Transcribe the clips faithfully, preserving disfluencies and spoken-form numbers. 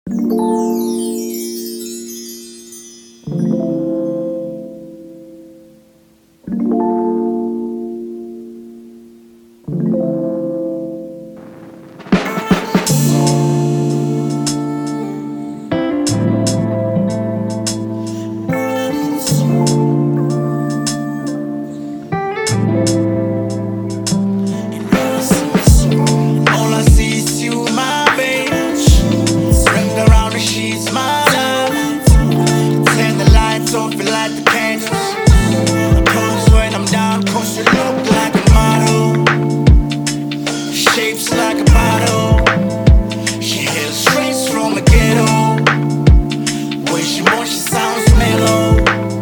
All I see is you, my babe. Wrapped around the sheets, my love. Turn the lights off and light the candles. I promise when I'm down, cause you look like a model. Shapes like a bottle. She hails straight from the ghetto. When she wants, she sounds mellow.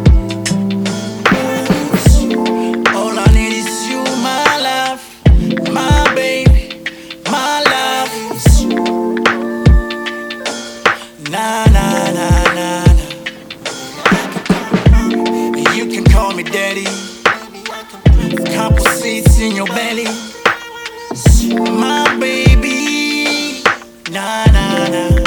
All I need is you, my love. My baby, my love. Nah, nah, nah, nah, nah. You can call me daddy. Couple seats in your belly. My baby, nah, nah, nah.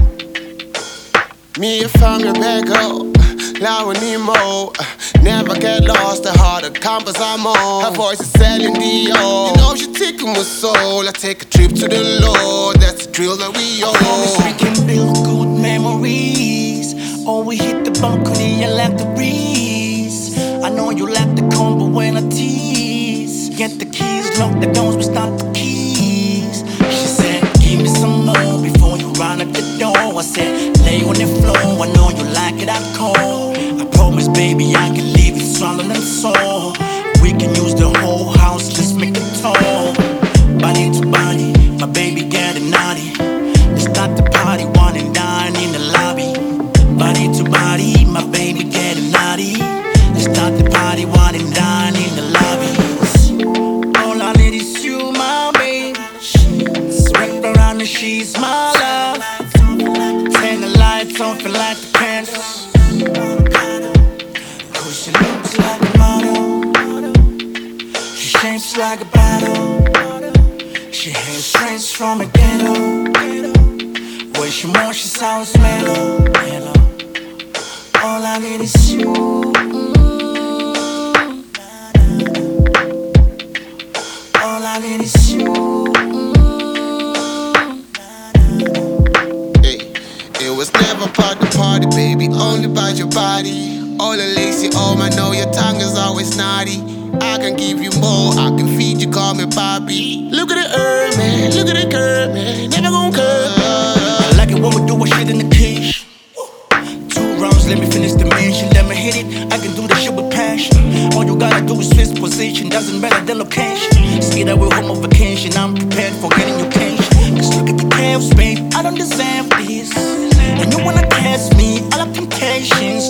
Me and family back up, loud and emo. Never get lost, the harder compass I'm on. Her voice is selling Dior. You know she taking my soul. I take a trip to the Lord. That's the drill that we I promise we own. can build good memories. Or we hit the balcony and let the breeze. I know you like the combo when I tease. Get the keys, lock the doors, we start the keys. She said, give me some more before you run at the door. I said, lay on the floor, I know you like it, I call. I promise, baby, I can leave it swollen and sore. We can use the whole house, let's make it tall. Body to body, my baby getting naughty. Let's start the party, one and dine in the lobby. Body to body, my baby getting naughty. Let's start the party, one and dine in the lobby. All I need is you, my baby. Wrapped around the sheets, my love. Turn the lights on, feel like the candles. Cause she looks like a model. She shapes like a bottle. She has strengths from a ghetto. When she moves, she sounds mellow, mellow. All I need is you. Mm. All I need is you. Mm. Hey, it was never about the party, baby, only about your body. All the lazy, oh, I know your tongue is always naughty. I can give you more, I can feed you, call me Bobby. Look at the herb, man, look at the curve, man, never gon' curve. I like it when we do a shit in the cage. Two rounds, let me finish the mission. Let me hit it, I can do this shit with passion. All you gotta do is switch position, doesn't matter the location. See that we're home on vacation, I'm prepared for getting you cash. Just look at the calves, babe, I don't deserve this. And you wanna test me, I love temptations.